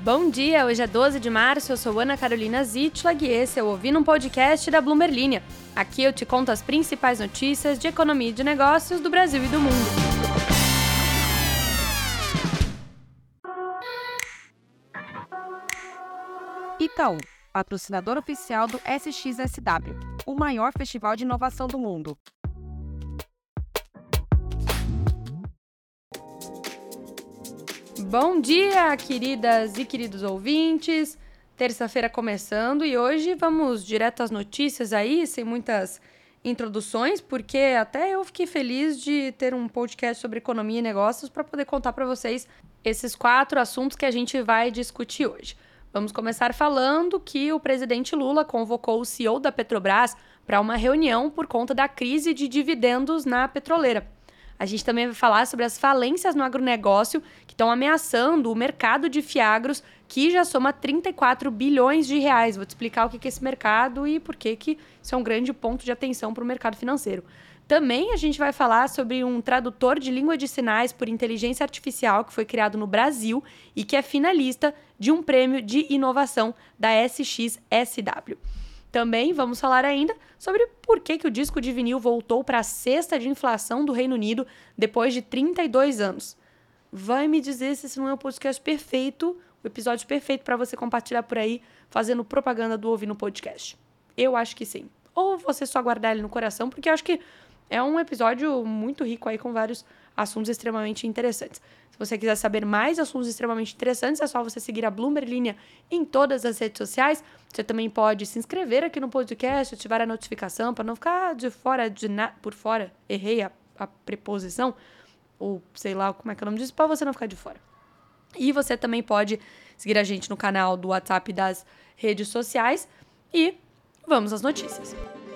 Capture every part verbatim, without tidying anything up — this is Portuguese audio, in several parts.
Bom dia, hoje é doze de março, eu sou Ana Carolina Zitlag e esse é o Ouvindo um Podcast da Bloomberg Linha. Aqui eu te conto as principais notícias de economia e de negócios do Brasil e do mundo. Itaú, patrocinador oficial do S X S W, o maior festival de inovação do mundo. Bom dia, queridas e queridos ouvintes. Terça-feira começando e hoje vamos direto às notícias aí, sem muitas introduções, porque até eu fiquei feliz de ter um podcast sobre economia e negócios para poder contar para vocês esses quatro assuntos que a gente vai discutir hoje. Vamos começar falando que o presidente Lula convocou o C E O da Petrobras para uma reunião por conta da crise de dividendos na petroleira. A gente também vai falar sobre as falências no agronegócio que estão ameaçando o mercado de fiagros, que já soma trinta e quatro bilhões de reais. Vou te explicar o que é esse mercado e por que que isso é um grande ponto de atenção para o mercado financeiro. Também a gente vai falar sobre um tradutor de língua de sinais por inteligência artificial que foi criado no Brasil e que é finalista de um prêmio de inovação da S X S W. Também vamos falar ainda sobre por que, que o disco de vinil voltou para a cesta de inflação do Reino Unido depois de trinta e dois anos. Vai me dizer se esse não é o podcast perfeito, o episódio perfeito para você compartilhar por aí, fazendo propaganda do Ouvindo Podcast. Eu acho que sim. Ou você só guardar ele no coração, porque eu acho que é um episódio muito rico aí com vários assuntos extremamente interessantes. Se você quiser saber mais assuntos extremamente interessantes, é só você seguir a Bloomberg Linha em todas as redes sociais. Você também pode se inscrever aqui no podcast, ativar a notificação para não ficar de fora, de na... por fora, errei a, a preposição, ou sei lá como é que é o nome disso, para você não ficar de fora. E você também pode seguir a gente no canal do WhatsApp das redes sociais e vamos às notícias.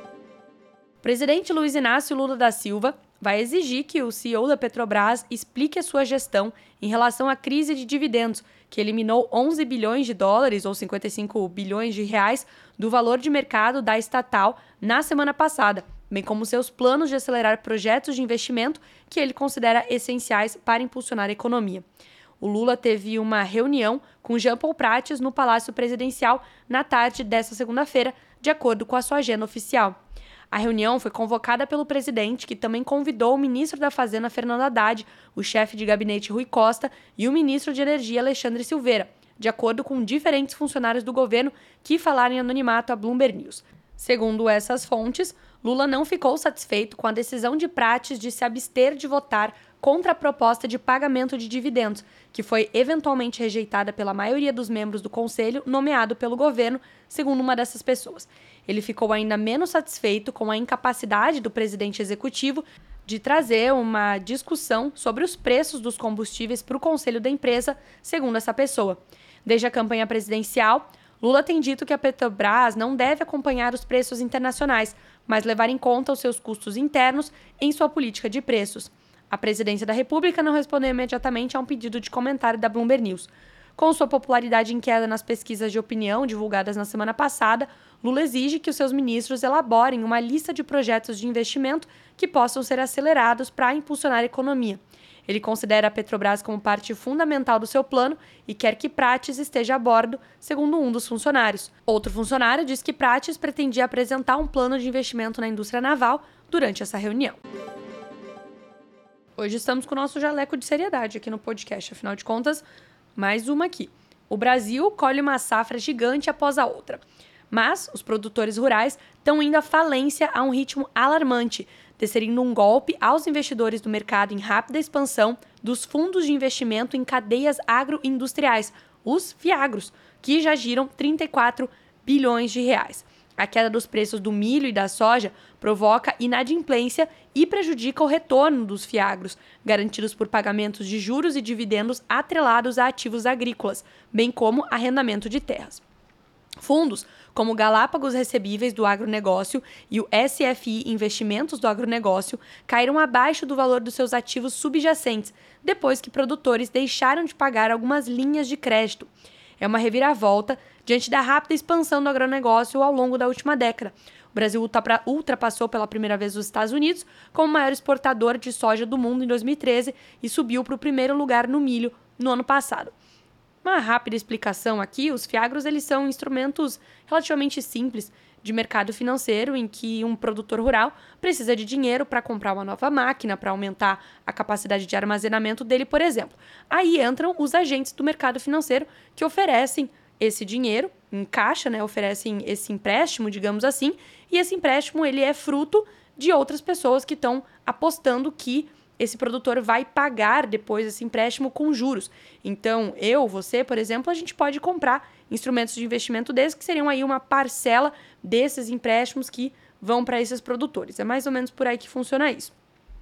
O presidente Luiz Inácio Lula da Silva vai exigir que o C E O da Petrobras explique a sua gestão em relação à crise de dividendos, que eliminou onze bilhões de dólares, ou cinquenta e cinco bilhões de reais, do valor de mercado da estatal na semana passada, bem como seus planos de acelerar projetos de investimento que ele considera essenciais para impulsionar a economia. O Lula teve uma reunião com Jean Paul Prates no Palácio Presidencial na tarde desta segunda-feira, de acordo com a sua agenda oficial. A reunião foi convocada pelo presidente, que também convidou o ministro da Fazenda, Fernando Haddad, o chefe de gabinete, Rui Costa, e o ministro de Energia, Alexandre Silveira, de acordo com diferentes funcionários do governo que falaram em anonimato à Bloomberg News. Segundo essas fontes, Lula não ficou satisfeito com a decisão de Prates de se abster de votar contra a proposta de pagamento de dividendos, que foi eventualmente rejeitada pela maioria dos membros do conselho nomeado pelo governo, segundo uma dessas pessoas. Ele ficou ainda menos satisfeito com a incapacidade do presidente executivo de trazer uma discussão sobre os preços dos combustíveis para o conselho da empresa, segundo essa pessoa. Desde a campanha presidencial, Lula tem dito que a Petrobras não deve acompanhar os preços internacionais, mas levar em conta os seus custos internos em sua política de preços. A presidência da República não respondeu imediatamente a um pedido de comentário da Bloomberg News. Com sua popularidade em queda nas pesquisas de opinião divulgadas na semana passada, Lula exige que os seus ministros elaborem uma lista de projetos de investimento que possam ser acelerados para impulsionar a economia. Ele considera a Petrobras como parte fundamental do seu plano e quer que Prates esteja a bordo, segundo um dos funcionários. Outro funcionário diz que Prates pretendia apresentar um plano de investimento na indústria naval durante essa reunião. Hoje estamos com o nosso jaleco de seriedade aqui no podcast, afinal de contas, mais uma aqui. O Brasil colhe uma safra gigante após a outra. Mas os produtores rurais estão indo à falência a um ritmo alarmante, desferindo um golpe aos investidores do mercado em rápida expansão dos fundos de investimento em cadeias agroindustriais, os fiagros, que já giram trinta e quatro bilhões de reais. A queda dos preços do milho e da soja provoca inadimplência e prejudica o retorno dos fiagros, garantidos por pagamentos de juros e dividendos atrelados a ativos agrícolas, bem como arrendamento de terras. Fundos como Galápagos Recebíveis do Agronegócio e o S F I Investimentos do Agronegócio caíram abaixo do valor dos seus ativos subjacentes, depois que produtores deixaram de pagar algumas linhas de crédito. É uma reviravolta diante da rápida expansão do agronegócio ao longo da última década. O Brasil ultrapassou pela primeira vez os Estados Unidos como o maior exportador de soja do mundo em dois mil e treze e subiu para o primeiro lugar no milho no ano passado. Uma rápida explicação aqui, os fiagros eles são instrumentos relativamente simples de mercado financeiro em que um produtor rural precisa de dinheiro para comprar uma nova máquina, para aumentar a capacidade de armazenamento dele, por exemplo. Aí entram os agentes do mercado financeiro que oferecem esse dinheiro em caixa, né, oferecem esse empréstimo, digamos assim, e esse empréstimo ele é fruto de outras pessoas que estão apostando que esse produtor vai pagar depois esse empréstimo com juros. Então, eu, você, por exemplo, a gente pode comprar instrumentos de investimento desses, que seriam aí uma parcela desses empréstimos que vão para esses produtores. É mais ou menos por aí que funciona isso.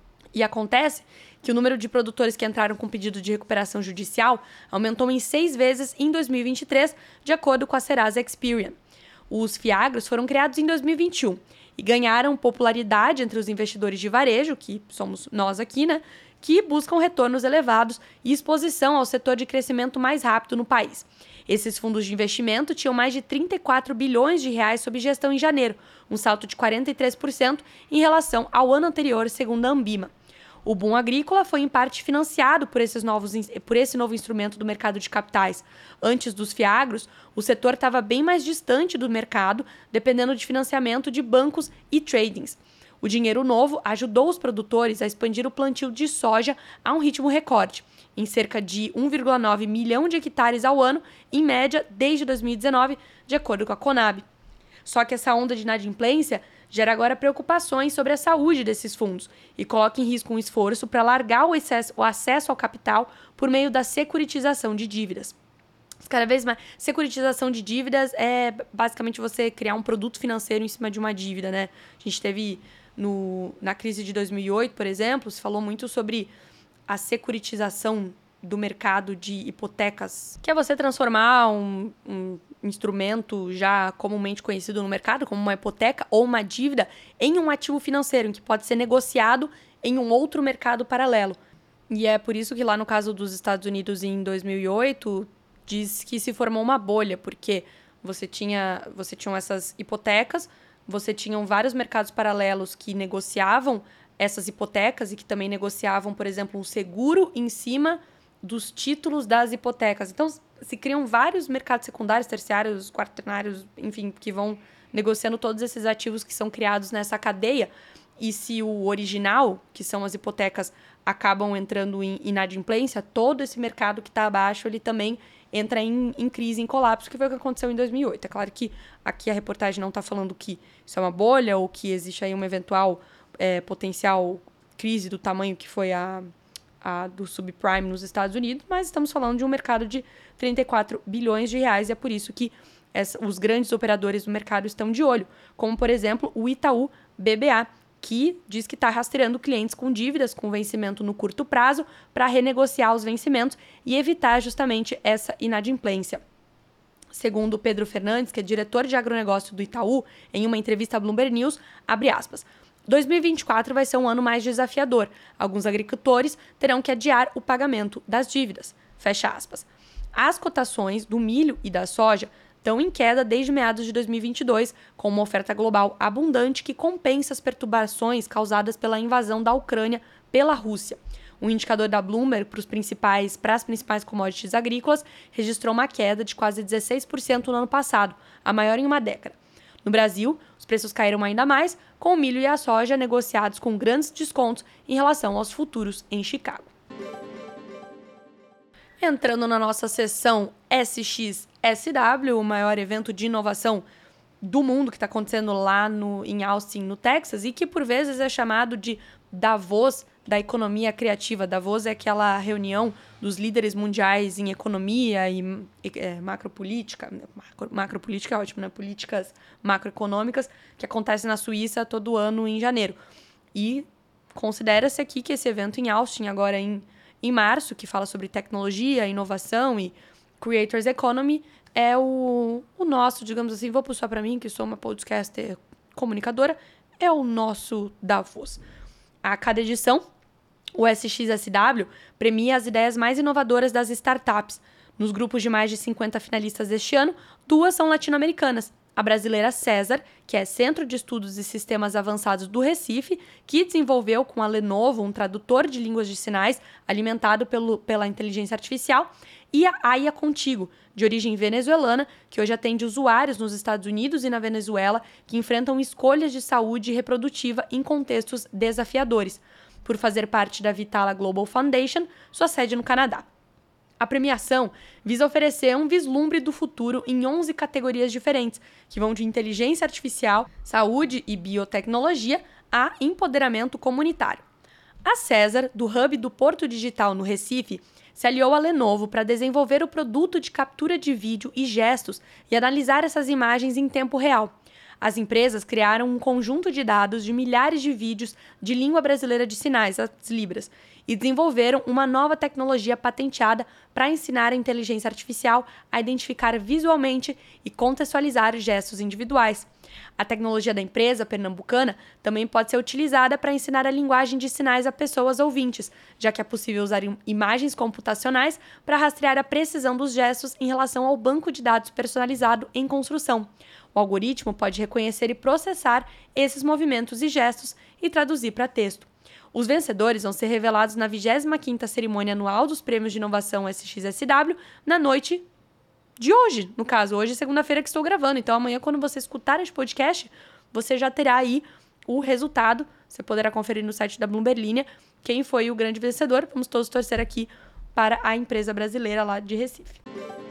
E acontece que o número de produtores que entraram com pedido de recuperação judicial aumentou em seis vezes em dois mil e vinte e três, de acordo com a Serasa Experian. Os fiagros foram criados em dois mil e vinte e um e ganharam popularidade entre os investidores de varejo, que somos nós aqui, né, que buscam retornos elevados e exposição ao setor de crescimento mais rápido no país. Esses fundos de investimento tinham mais de trinta e quatro bilhões de reais sob gestão em janeiro, um salto de quarenta e três por cento em relação ao ano anterior, segundo a Ambima. O boom agrícola foi em parte financiado por, esses novos, por esse novo instrumento do mercado de capitais. Antes dos fiagros, o setor estava bem mais distante do mercado, dependendo de financiamento de bancos e tradings. O dinheiro novo ajudou os produtores a expandir o plantio de soja a um ritmo recorde, em cerca de um vírgula nove milhão de hectares ao ano, em média, desde dois mil e dezenove, de acordo com a Conab. Só que essa onda de inadimplência gera agora preocupações sobre a saúde desses fundos e coloca em risco um esforço para alargar o, excesso, o acesso ao capital por meio da securitização de dívidas. Cada vez mais, securitização de dívidas é basicamente você criar um produto financeiro em cima de uma dívida, né? A gente teve no, na crise de dois mil e oito, por exemplo, se falou muito sobre a securitização do mercado de hipotecas, que é você transformar um, um instrumento já comumente conhecido no mercado, como uma hipoteca ou uma dívida, em um ativo financeiro, em que pode ser negociado em um outro mercado paralelo. E é por isso que lá no caso dos Estados Unidos, em dois mil e oito, diz que se formou uma bolha, porque você tinha, você tinha essas hipotecas, você tinha vários mercados paralelos que negociavam essas hipotecas e que também negociavam, por exemplo, um seguro em cima dos títulos das hipotecas. Então, se criam vários mercados secundários, terciários, quaternários, enfim, que vão negociando todos esses ativos que são criados nessa cadeia. E se o original, que são as hipotecas, acabam entrando em inadimplência, todo esse mercado que está abaixo, ele também entra em, em crise, em colapso, que foi o que aconteceu em dois mil e oito. É claro que aqui a reportagem não está falando que isso é uma bolha ou que existe aí uma eventual é, potencial crise do tamanho que foi a... A do subprime nos Estados Unidos, mas estamos falando de um mercado de trinta e quatro bilhões de reais e é por isso que essa, os grandes operadores do mercado estão de olho, como, por exemplo, o Itaú B B A, que diz que está rastreando clientes com dívidas com vencimento no curto prazo para renegociar os vencimentos e evitar justamente essa inadimplência. Segundo Pedro Fernandes, que é diretor de agronegócio do Itaú, em uma entrevista à Bloomberg News, abre aspas, dois mil e vinte e quatro vai ser um ano mais desafiador. Alguns agricultores terão que adiar o pagamento das dívidas. Fecha aspas. As cotações do milho e da soja estão em queda desde meados de dois mil e vinte e dois, com uma oferta global abundante que compensa as perturbações causadas pela invasão da Ucrânia pela Rússia. Um indicador da Bloomberg para, os principais, para as principais commodities agrícolas registrou uma queda de quase dezesseis por cento no ano passado, a maior em uma década. No Brasil, os preços caíram ainda mais, com o milho e a soja negociados com grandes descontos em relação aos futuros em Chicago. Entrando na nossa sessão S X S W, o maior evento de inovação do mundo que está acontecendo lá no, em Austin, no Texas, e que por vezes é chamado de Davos da economia criativa. Davos é aquela reunião dos líderes mundiais em economia e é, macropolítica, macro, macropolítica é ótimo, né? Políticas macroeconômicas, que acontece na Suíça todo ano em janeiro. E considera-se aqui que esse evento em Austin, agora em, em março, que fala sobre tecnologia, inovação e Creators Economy, é o, o nosso, digamos assim, vou puxar para mim, que sou uma podcaster comunicadora, é o nosso Davos. A cada edição, o S X S W premia as ideias mais inovadoras das startups. Nos grupos de mais de cinquenta finalistas deste ano, duas são latino-americanas, a brasileira César, que é Centro de Estudos e Sistemas Avançados do Recife, que desenvolveu com a Lenovo um tradutor de línguas de sinais alimentado pelo, pela inteligência artificial, e a Aya Contigo, de origem venezuelana, que hoje atende usuários nos Estados Unidos e na Venezuela que enfrentam escolhas de saúde reprodutiva em contextos desafiadores, por fazer parte da Vitala Global Foundation, sua sede no Canadá. A premiação visa oferecer um vislumbre do futuro em onze categorias diferentes, que vão de inteligência artificial, saúde e biotecnologia a empoderamento comunitário. A César, do Hub do Porto Digital no Recife, se aliou à Lenovo para desenvolver o produto de captura de vídeo e gestos e analisar essas imagens em tempo real. As empresas criaram um conjunto de dados de milhares de vídeos de língua brasileira de sinais, as Libras, e desenvolveram uma nova tecnologia patenteada para ensinar a inteligência artificial a identificar visualmente e contextualizar gestos individuais. A tecnologia da empresa pernambucana também pode ser utilizada para ensinar a linguagem de sinais a pessoas ouvintes, já que é possível usar imagens computacionais para rastrear a precisão dos gestos em relação ao banco de dados personalizado em construção. O algoritmo pode reconhecer e processar esses movimentos e gestos e traduzir para texto. Os vencedores vão ser revelados na vigésima quinta cerimônia anual dos Prêmios de Inovação S X S W, na noite de hoje, no caso. Hoje é segunda-feira que estou gravando, então amanhã, quando você escutar este podcast, você já terá aí o resultado. Você poderá conferir no site da Bloomberg Linha quem foi o grande vencedor. Vamos todos torcer aqui para a empresa brasileira lá de Recife.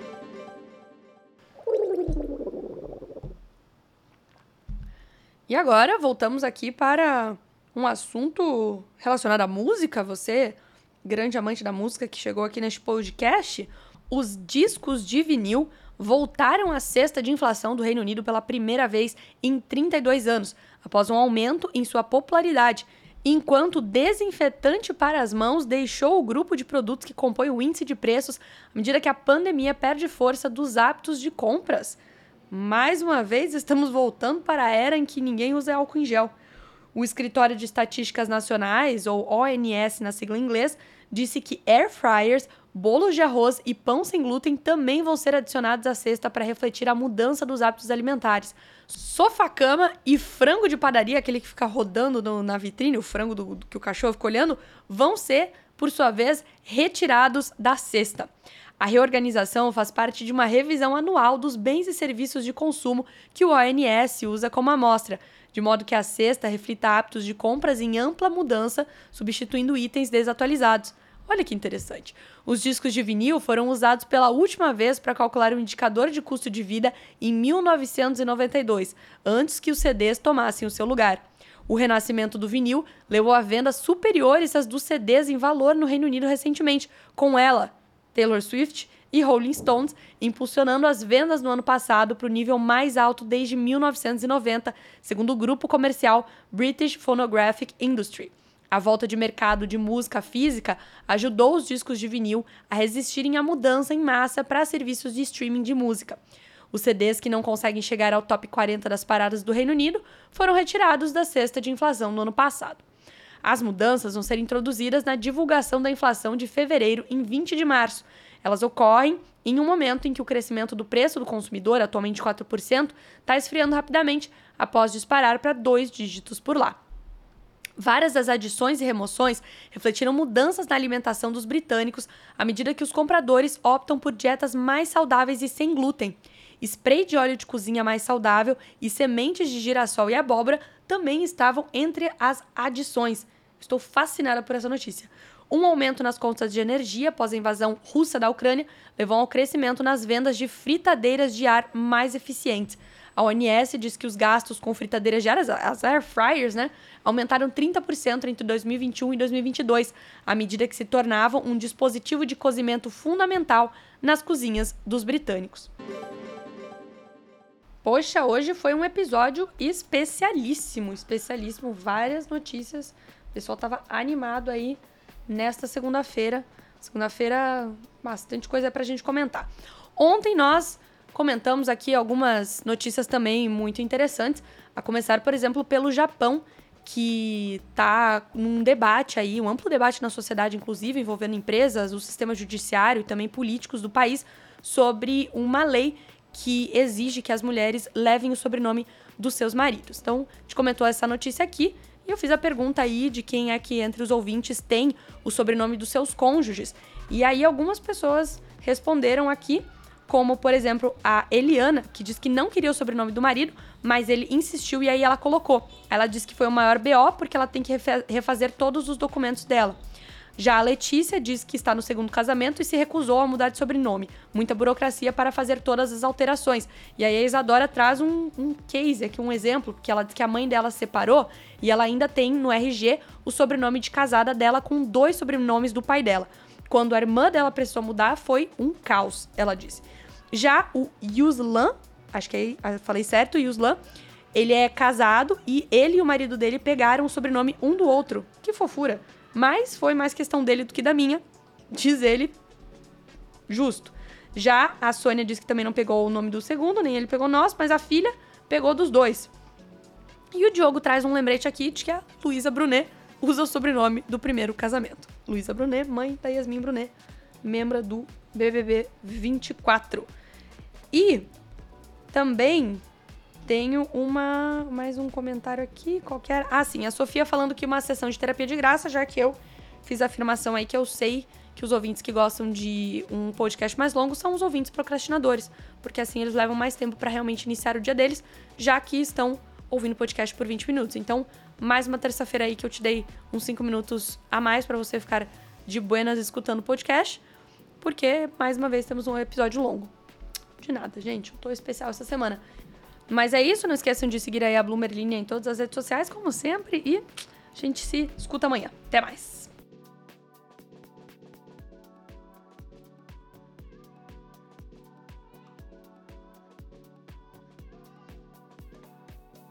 E agora, voltamos aqui para um assunto relacionado à música. Você, grande amante da música que chegou aqui neste podcast, os discos de vinil voltaram à cesta de inflação do Reino Unido pela primeira vez em trinta e dois anos, após um aumento em sua popularidade, enquanto o desinfetante para as mãos deixou o grupo de produtos que compõe o índice de preços à medida que a pandemia perde força dos hábitos de compras. Mais uma vez, estamos voltando para a era em que ninguém usa álcool em gel. O Escritório de Estatísticas Nacionais, ou O N S na sigla em inglês, disse que air fryers, bolos de arroz e pão sem glúten também vão ser adicionados à cesta para refletir a mudança dos hábitos alimentares. Sofá-cama e frango de padaria, aquele que fica rodando no, na vitrine, o frango do, do que o cachorro fica olhando, vão ser, por sua vez, retirados da cesta. A reorganização faz parte de uma revisão anual dos bens e serviços de consumo que o O N S usa como amostra, de modo que a cesta reflita hábitos de compras em ampla mudança, substituindo itens desatualizados. Olha que interessante. Os discos de vinil foram usados pela última vez para calcular o indicador de custo de vida em mil novecentos e noventa e dois, antes que os C Ds tomassem o seu lugar. O renascimento do vinil levou a vendas superiores às dos C Ds em valor no Reino Unido recentemente, com ela, Taylor Swift e Rolling Stones, impulsionando as vendas no ano passado para o nível mais alto desde mil novecentos e noventa, segundo o grupo comercial British Phonographic Industry. A volta de mercado de música física ajudou os discos de vinil a resistirem à mudança em massa para serviços de streaming de música. Os C Ds que não conseguem chegar ao top quarenta das paradas do Reino Unido foram retirados da cesta de inflação no ano passado. As mudanças vão ser introduzidas na divulgação da inflação de fevereiro em vinte de março. Elas ocorrem em um momento em que o crescimento do preço do consumidor, atualmente quatro por cento, está esfriando rapidamente após disparar para dois dígitos por lá. Várias das adições e remoções refletiram mudanças na alimentação dos britânicos à medida que os compradores optam por dietas mais saudáveis e sem glúten. Spray de óleo de cozinha mais saudável e sementes de girassol e abóbora também estavam entre as adições. Estou fascinada por essa notícia. Um aumento nas contas de energia após a invasão russa da Ucrânia levou ao crescimento nas vendas de fritadeiras de ar mais eficientes. A O N S diz que os gastos com fritadeiras de ar, as air fryers, né, aumentaram trinta por cento entre dois mil e vinte e um e dois mil e vinte e dois, à medida que se tornavam um dispositivo de cozimento fundamental nas cozinhas dos britânicos. Poxa, hoje foi um episódio especialíssimo, especialíssimo, várias notícias. O pessoal estava animado aí nesta segunda-feira. Segunda-feira, bastante coisa pra gente comentar. Ontem nós comentamos aqui algumas notícias também muito interessantes, a começar, por exemplo, pelo Japão, que está num debate aí, um amplo debate na sociedade, inclusive, envolvendo empresas, o sistema judiciário e também políticos do país, sobre uma lei que exige que as mulheres levem o sobrenome dos seus maridos. Então, a gente comentou essa notícia aqui e eu fiz a pergunta aí de quem é que entre os ouvintes tem o sobrenome dos seus cônjuges. E aí algumas pessoas responderam aqui, como, por exemplo, a Eliana, que diz que não queria o sobrenome do marido, mas ele insistiu e aí ela colocou. Ela disse que foi o maior B O porque ela tem que refazer todos os documentos dela. Já a Letícia diz que está no segundo casamento e se recusou a mudar de sobrenome. Muita burocracia para fazer todas as alterações. E aí a Isadora traz um, um case aqui, um exemplo, que ela diz que a mãe dela se separou e ela ainda tem no R G o sobrenome de casada dela com dois sobrenomes do pai dela. Quando a irmã dela precisou mudar, foi um caos, ela disse. Já o Yuslan, acho que aí eu falei certo, Yuslan, ele é casado e ele e o marido dele pegaram o sobrenome um do outro. Que fofura. Mas foi mais questão dele do que da minha, diz ele, justo. Já a Sônia diz que também não pegou o nome do segundo, nem ele pegou o nosso, mas a filha pegou dos dois. E o Diogo traz um lembrete aqui de que a Luísa Brunet usa o sobrenome do primeiro casamento. Luísa Brunet, mãe da Yasmin Brunet, membro do B B B vinte e quatro. E também tenho uma, mais um comentário aqui, qualquer... Ah, sim, a Sofia falando que uma sessão de terapia de graça, já que eu fiz a afirmação aí que eu sei que os ouvintes que gostam de um podcast mais longo são os ouvintes procrastinadores, porque assim eles levam mais tempo para realmente iniciar o dia deles, já que estão ouvindo podcast por vinte minutos. Então, mais uma terça-feira aí que eu te dei uns cinco minutos a mais para você ficar de buenas escutando o podcast, porque, mais uma vez, temos um episódio longo. De nada, gente, eu tô especial essa semana. Mas é isso, não esqueçam de seguir aí a Bloomer Linha em todas as redes sociais, como sempre, e a gente se escuta amanhã. Até mais!